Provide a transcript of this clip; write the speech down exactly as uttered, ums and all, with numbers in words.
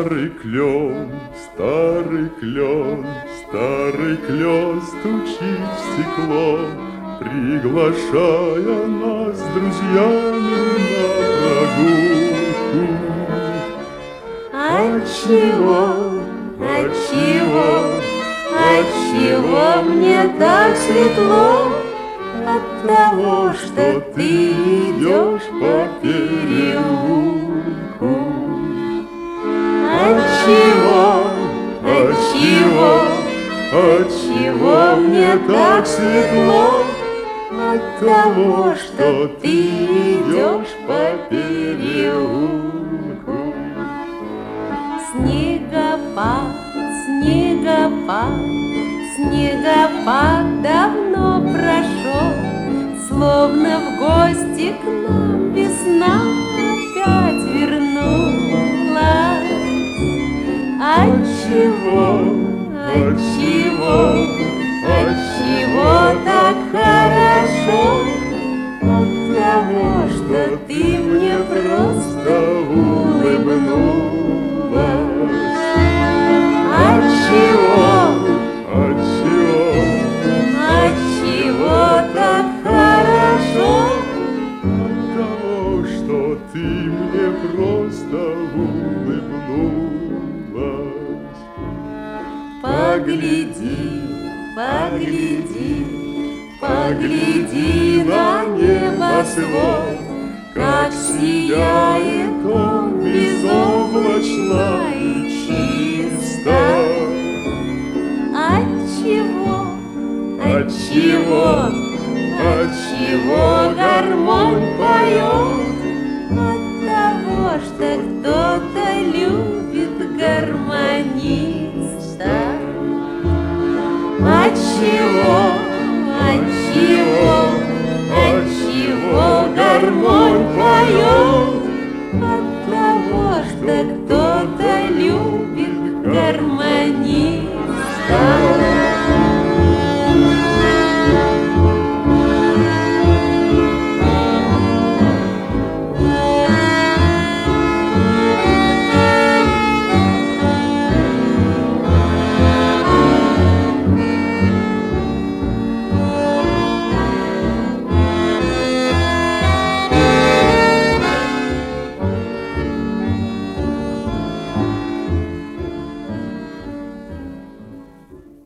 Старый клен, старый клен, старый клен стучит в стекло, приглашая нас с друзьями на прогулку. Отчего, отчего, отчего мне так светло? От того, что ты идешь по переулку. Отчего, отчего, отчего мне так светло? От того, что ты идешь по переулку. Снегопад, снегопад, снегопад давно прошел, словно в гости к нам весна опять вернулась. Отчего, отчего, отчего так хорошо? От того, что ты мне просто улыбнулась. Отчего, Отчего, отчего так хорошо? от того, что ты мне просто улыбнулась. Погляди, погляди, погляди на небосвод, как сияет он безоблачно и чисто. Отчего, отчего, отчего гармонь поет? От того, что кто-то любит гармониста. Отчего, отчего, отчего гармонь поет? От того, что кто